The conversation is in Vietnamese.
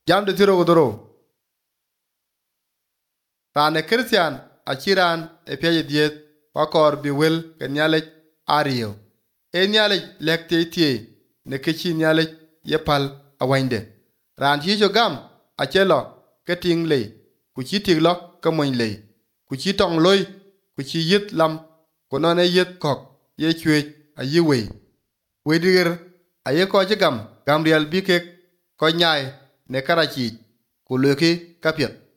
Jam de tiro godoro. Rane Christian achiran e piaje diet wakor bi wel ke nyalej ario. E nyalej lekte tie ne kechi nyalej yepal awande. Ran hijo gam achelo ke ting le. Ku chi ting lo ke moin le. Ku chi tong loy ku chi yit lam ku non e yit kok ye chwech a yi wey. Wedir aye ko gam riel bi ke ko nyai ne karachi ku leki kapiet.